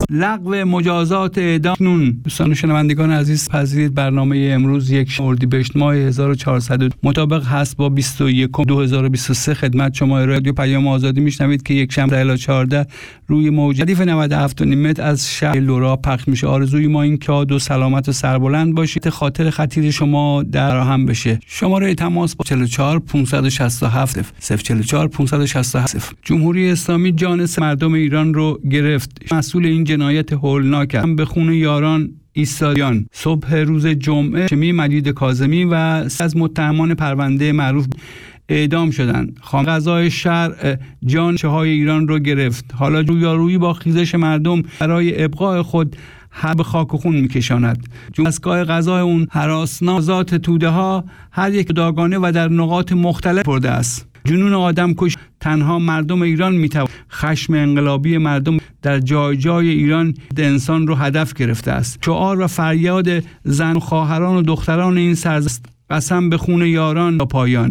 لغو مجازات اعدام. دوستان و شنوندگان عزیز، پذیرید برنامه امروز 1 اردیبهشت ماه 1400 مطابق هست با 21/2023 خدمت شما رادیو پیام آزادی میشنوید که یک شنبه الی 14 روی موج ردیف 97.5 متر از شهر لورا پخش میشه. آرزوی ما این که و سلامت و سربلند باشید، خاطر خطیر شما در هم بشه. شماره تماس با 44 567 044 567. جمهوری اسلامی جان مردم ایران رو گرفت. مسئول این جنایت هولناک هم به خون یاران ایستادیان. صبح روز جمعه هاشمی مجید کاظمی و از متهمان پرونده معروف اعدام شدند. خانه قضای شرع جان های ایران رو گرفت. حالا رویارویی با خیزش مردم برای ابقاء خود به خاک و خون میکشاند. دستگاه قضای اون هراسناک ذات توده ها هر یک داگانه و در نقاط مختلف برده است. جنون آدم کش تنها مردم ایران میتواند. خشم انقلابی مردم در جای جای ایران انسان رو هدف گرفته است. شعار و فریاد زن و خواهران و دختران این سرزمین قسم به خون یاران تا پایان.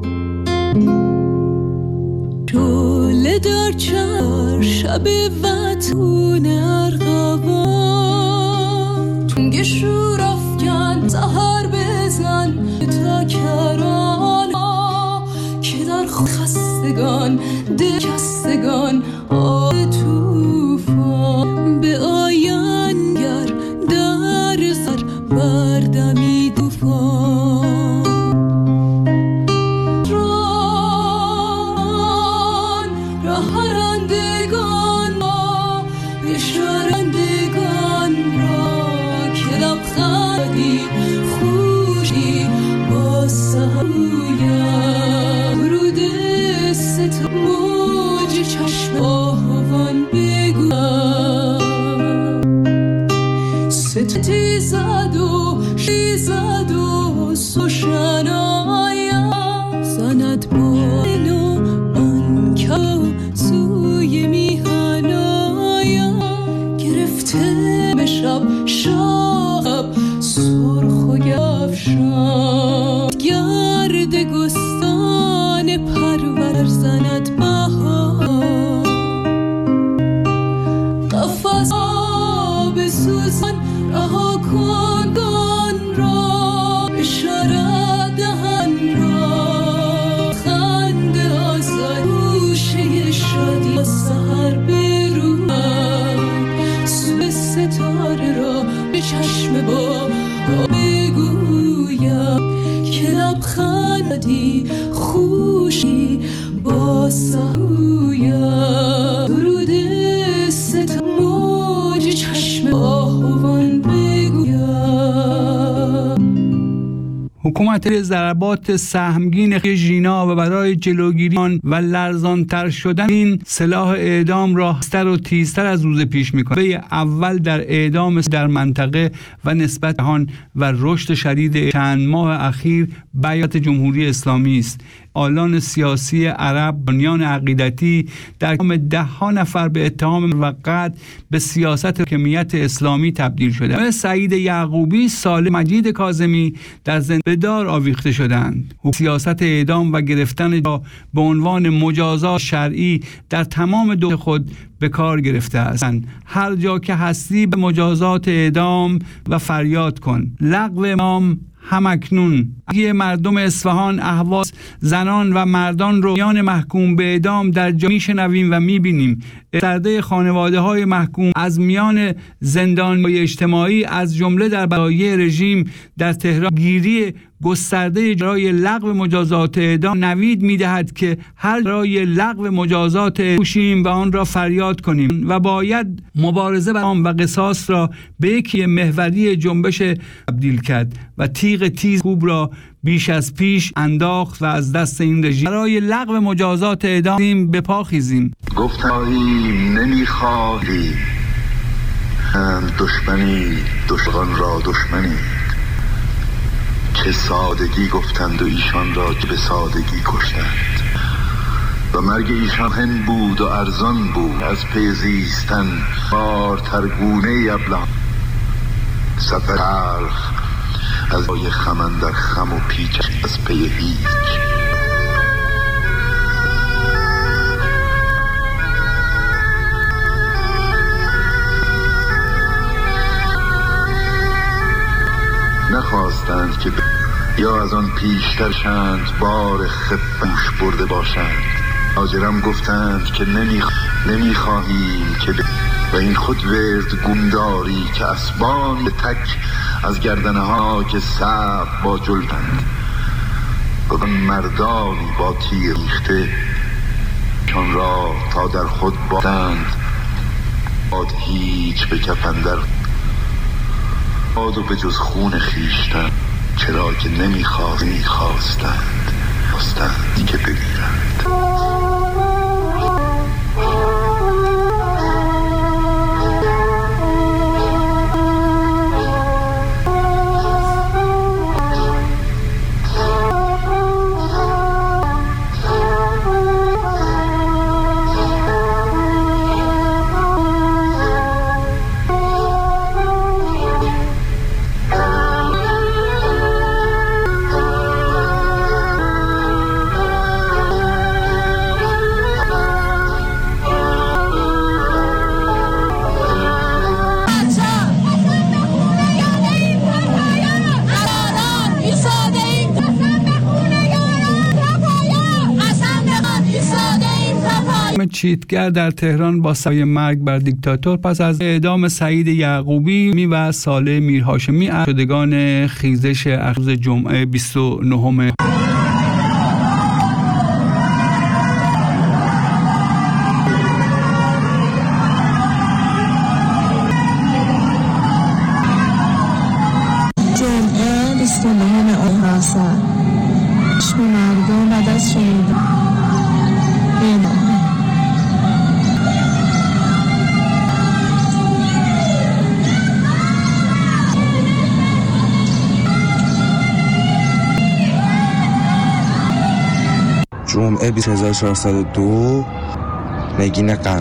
شعله در چار شب وطن ارغوان، تنگ شور افکن سحر بزن تا کران که در خستگان دلشستگان توفان به آینگر در سر بردمی توفان. شیزد و سوشنایم زند بانو آنکا سوی میهنایم گرفته به شب سرخ و گفشان گرد گستان پرور زند بهار قفص آب سوزان رها کن گان را اشاره دهن را خنده آزاد گوشه شادی سحر بروم سوی ستاره را به چشم با بگویم که لبخندی خوشی با سهویم درود ست موج چشم آهوان بگویم. حکومت ضربات سهمگین ژینا و برای جلوگیری و لرزانتر شدن این سلاح اعدام را تیزتر و تیزتر از روز پیش می‌کند. اول در اعدام در منطقه و نسبت جهان و رشد شدید چند ماه اخیر بیات جمهوری اسلامی است. آلان سیاسی عرب بنیان عقیدتی در اتهام 10 نفر به اتهام موقت به سیاست حاکمیت اسلامی تبدیل شده. سعید یعقوبی، سالم مجید کاظمی در زندان آویخته شدند. سیاست اعدام و گرفتن جا به عنوان مجازات شرعی در تمام دور خود به کار گرفته است. هر جا که هستی به مجازات اعدام و فریاد کن. لغو امام همکنون. مردم اصفهان اهواز زنان و مردان رو میان محکوم به اعدام در جا میشنویم و میبینیم. سرده خانواده های محکوم از میان زندان‌های اجتماعی از جمله در بلایه رژیم در تهران گیری گسترده جرای لغو مجازات اعدام نوید میدهد که هر جرای لغو مجازات کوشیم و آن را فریاد کنیم و باید مبارزه با آن و قصاص را به یکی محوری جنبش تبدیل کرد و تیغ تیز خوب را بیش از پیش انداخت و از دست این رژیم برای لغو مجازات اعدام به پا خیزیم. گفتایی نمیخواهی دشمنی دشمن را دشمنی، چه سادگی گفتند و ایشان را به سادگی کشتند و مرگ ایشان هن بود و ارزان بود. از پی زیستن بارترگونه ابله سفر تلخ از پای خمن در خم و پیچ از پی هیچ. نخواستند که یا از آن پیشتر شند بار خفش برده باشند. مهاجرم گفتند که نمیخواهیم که و این خود ورد گونداری که اسبان تک از گردنه ها که صعب با جلدند و مردانی با تیر ریخته چون را تا در خود بادند باد هیچ به کفن در باد و به جز خون خیشتن چرا که خواستند که بمیرند. چیتگر در تهران با سعی مرگ بر دیکتاتور پس از اعدام سعید یعقوبی و صالح میرهاشمی شدگان خیزش روز جمعه 29 جمعه 29 آذر چشم مردم بعد از شنیدن جمعه 20402 نگین قرن.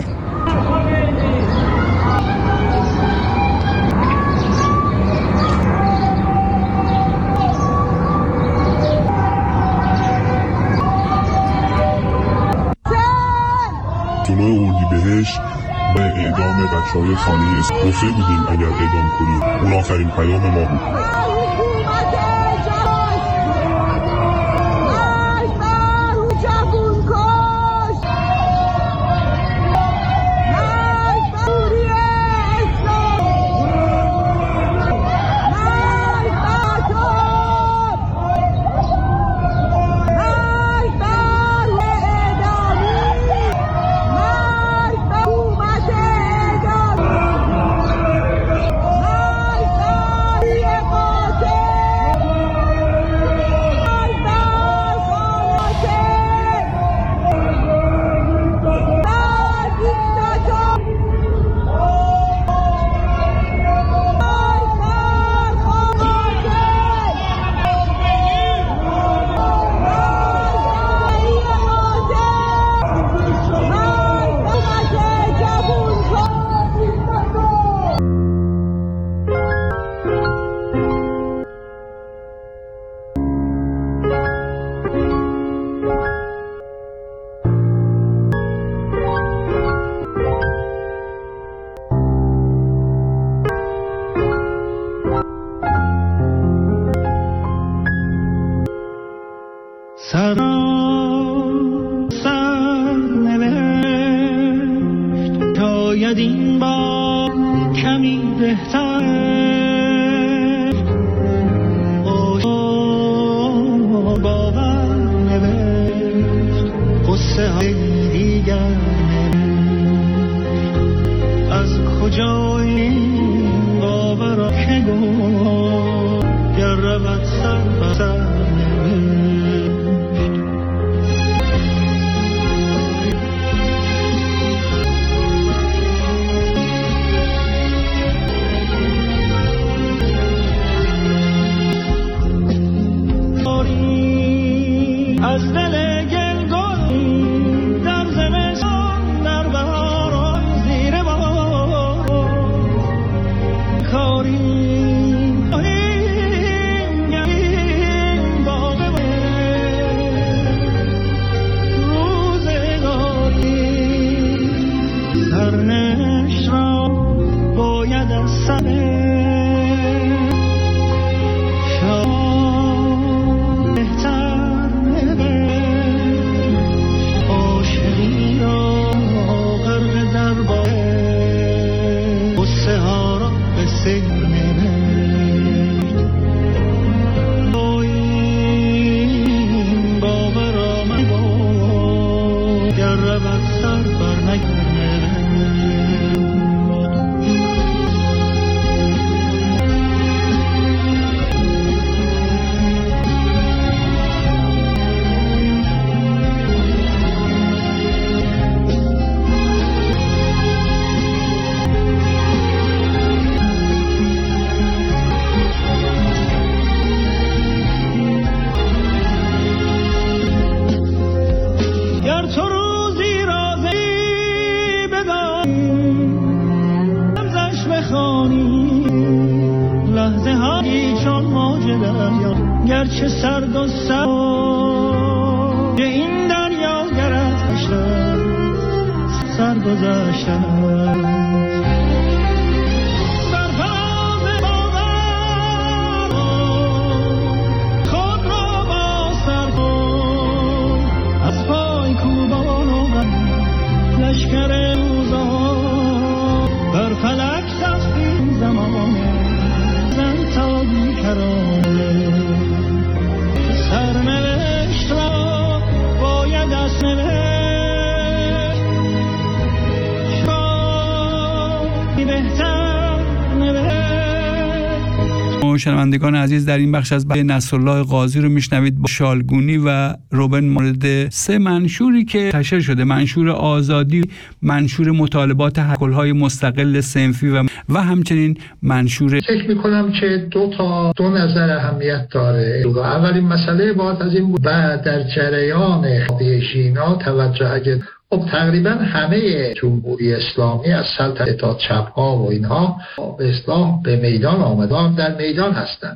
جلوی اردیبهشت به اعدام بچه‌های خانه گفته بودیم اگر اعدام کنیم اون آخرین پیام ما بود. شاید این بار کمی بهتر باور نوشت قصه های دیگر از کجا این باور را که گفت گر رود سر به سر از دل گلگون در زمستان در بهاران زیر باد کاری این باغ روزگاری سرنوشت را باید از سر سر نوشت با این باور آمد گر رود سر بر گرچه سرد و سرد این دریا گرفتن سرگذشتن در فراز باور خود را با سر کن از پای کوبان و غم لشکر روزان بر فلک سختی زمان زن تا بیکرانه سرنوشت را باید از نوشت شای بهتر نوشت. شنوندگان عزیز، در این بخش از نصرالله قاضی رو میشنوید با شالگونی و روبن مورد 3 منشوری که منتشر شده: منشور آزادی، منشور مطالبات حق‌های مستقل صنفی و همچنین منشور. فکر میکنم که دو نظر اهمیت داره. اولین مسئله باید از این بود بعد در جریان قضیه ژینا توجه اگه تقریبا همه جمهوری اسلامی از سلطنت تا چپ‌ها و اینها به اصطلاح به میدان آمدن، در میدان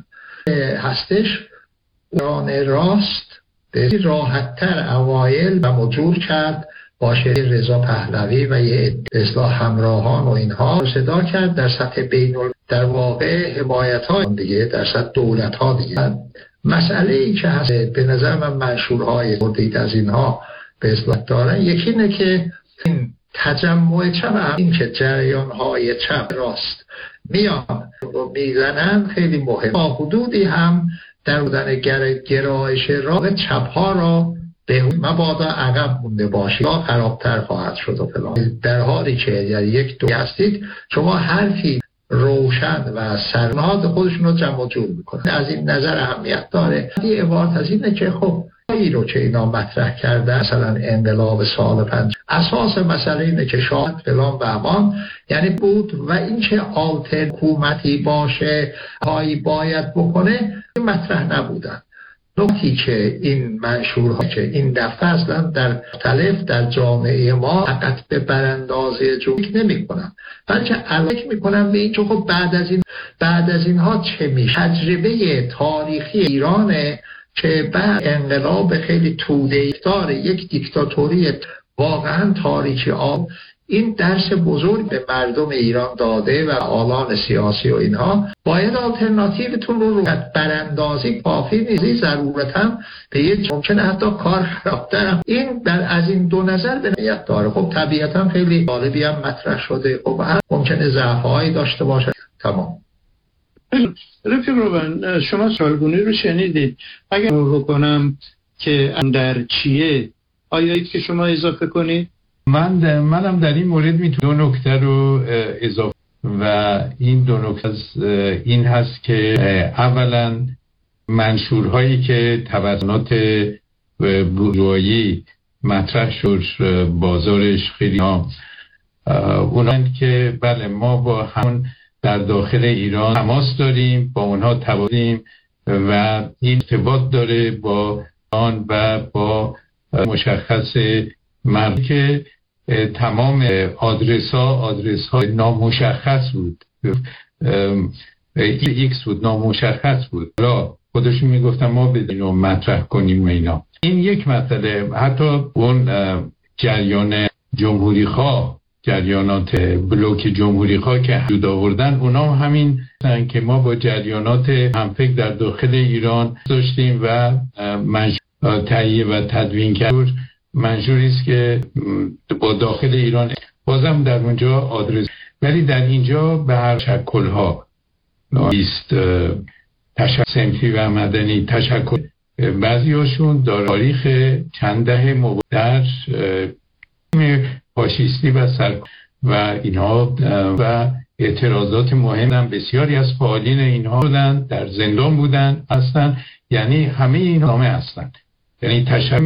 هستش ایران راست به راحت‌تر اوایل و مجور کرد با شریف رضا پهلوی و یه اصلاح همراهان و اینها صدا کرد در سطح در واقع حمایت‌های دیگه در سطح دولت‌ها دیگه. مسئله ای که هست به نظر من منشورهای بردید از اینها به اصلاح دارن، یکی اینه که این تجمع چپ، این که جریان‌های چپ راست میان و میزنن خیلی مهم، با حدودی هم در بودن گرایش راه چپ‌ها را به مبادا عقب مونده باشید یا خرابتر خواهد شد و فلان. در حالی که یک دو هستید شما حرفی روشن و سرنهاد خودشون رو جمع جور میکنه. از این نظر اهمیت داره. یه عبارت از اینه که خب این رو که اینا مطرح کرده، مثلا انقلاب سال 5 اساس مسئله اینه که شاید فلان و همان یعنی بود و این که آلتر حکومتی باشه هایی باید بکنه این مطرح نبودن. نکتی که این منشورها که این دفعه اصلا در مختلف در جامعه ما فقط به براندازی جمهوری نمی کنن، بلکه علاقه می کنن به این که خب بعد از اینها چه میشه. تجربه تاریخی ایرانه که بعد انقلاب خیلی توده‌ای داره، یک دیکتاتوری واقعا تاریخی این درس بزرگ به مردم ایران داده و آلان سیاسی و اینها باید آلترناتیوتون رو براندازی کافی نیست، ضرورتا به یک ممکنه حتی کار خرابتر این از این دو نظر به نیت داره. خب طبیعتا خیلی غالبی هم مطرح شده، خب ممکنه ضعف‌هایی داشته باشه. تمام. رفیق روبن، شما شالگونی رو شنیدید، اگر بکنم که در چیه آیایی که شما اضافه کنید؟ منم در این مورد میتونم 2 نکته رو اضافه و این 2 نکته این هست که اولا منشورهایی که توسط بورژوایی مطرح شد بازارش خیلی اونان که بله ما با همون در داخل ایران تماس داریم، با اونها تواصلیم و این ارتباط داره با آن و با مشخص مردم که تمام آدرس ها نامشخص بود، ایکس بود، نامشخص بود، لا خودشون میگفتن ما بدین و مطرح کنیم و اینا. این یک مسئله. حتی اون جریان جمهوری خواه، جریانات بلوک جمهوری خواه که حدود آوردن، اونا همین که ما با جریانات همفکر در داخل ایران داشتیم و تهیه و تدوین کرد. منشوری است که با داخل ایران بازم در اونجا آدرس، ولی در اینجا به هر شکل‌ها است صنفی و مدنی تشکل، بعضی هاشون در تاریخ چند دهه در فاشیستی و اینها و اعتراضات مهم، بسیاری از فعالین اینها بودن در زندان بودن هستن، یعنی همه اینها هستن، یعنی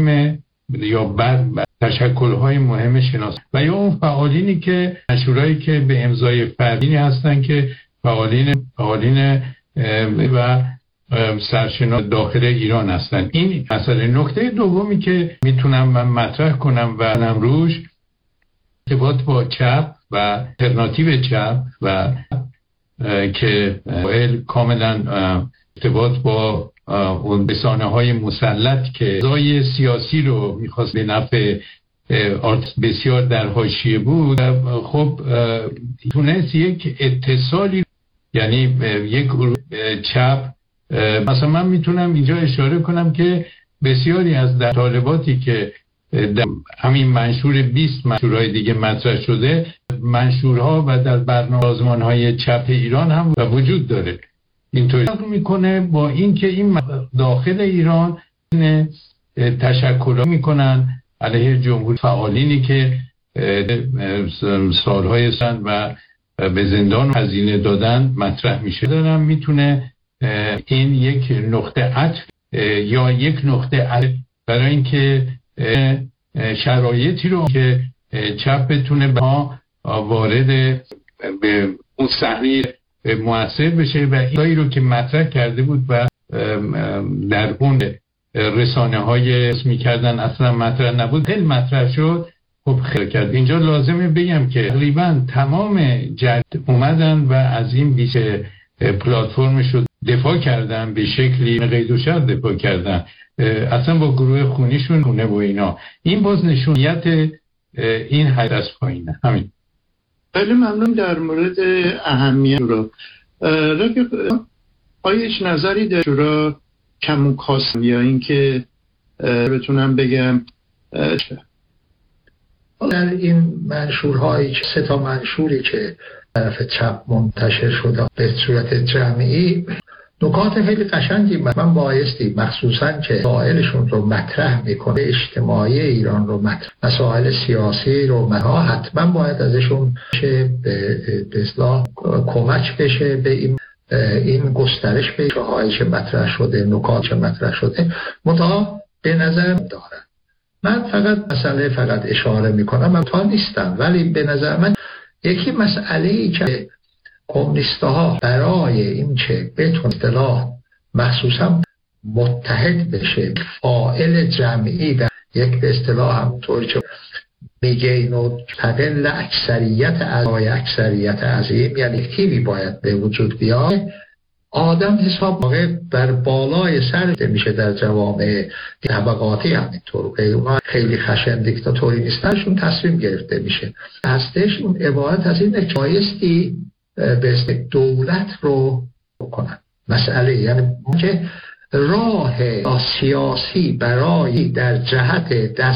تشکل‌های مهم شناسی و یا اون فعالینی که منشورایی که به امضای فردینی هستن که فعالین و سرشناس داخل ایران هستن. این مسئله. نکته دومی که میتونم من مطرح کنم و امروز ارتباط با چپ و الترناتیو چپ و که کاملا ارتباط با اون رسانه‌های مسلط که زای سیاسی رو می‌خواست به نفع بسیار در حاشیه بود، خب تونست یک اتصالی، یعنی یک چپ، مثلا من میتونم اینجا اشاره کنم که بسیاری از طالباتی که در همین منشور 20 منشورهای دیگه مطرح شده، منشورها و در برنامه سازمان‌های چپ ایران هم وجود داره. اینطوری میکنه با اینکه این داخل ایران تشکل میکنن علیه جمهوری، فعالینی که سالهای سن و به زندان هزینه دادن مطرح میشه. دارم میتونه این یک نقطه عطف یا یک نقطه عطف برای اینکه شرایطی رو که چپ بتونه به ها وارد به اون صحنه مؤثر بشه و اینایی رو که مطرح کرده بود و در اون رسانه های اسمی کردن اصلا مطرح نبود، خیلی مطرح شد. خب خیلی کرد. اینجا لازمه بگم که تقریبا تمام جد اومدن و از این 20 پلتفرم شد دفاع کردن، به شکلی قید و شرط دفاع کردن، اصلا با گروه خونیشون خونه و اینا. این باز نشونیت این حد از پایینه. همین. خیلی ممنون در مورد اهمیت شورا. رفیق، آیا هیچ نظری در شورا کم و کاست یا اینکه بتونم بگم در این منشورهایی که 3 منشوری که طرف چپ منتشر شده به صورت جمعی، نکات خیلی قشنگی من بایستی مخصوصا که مسائلشون رو مطرح میکنه، اجتماعی ایران رو مطرح، مسائل سیاسی رو حتما باید ازشون به اصلاح کمک بشه به این گسترش به هایی که مطرح شده، نکات که مطرح شده. منتها به نظر دارم من فقط اشاره میکنم، من تا نیستم، ولی به نظر من یکی مسئله‌ای که کمونیست‌ها برای این که بتون اصطلاح مخصوصا متحد بشه، فاعل جمعی در یک به اصطلاح همونطوری که میگه اینو تقل اکثریت عظیم، یعنی تیوی باید به وجود بیاد. آدم حساب واقع بر بالای سر میشه در جوامع طبقاتی، همینطور اونا خیلی خشن دیکتاتوری نیستنشون تصمیم گرفته میشه. هستش اون عبارت از این بایستی به اسم دولت رو بکنن. مسئله یعنی که راه سیاسی برای در جهت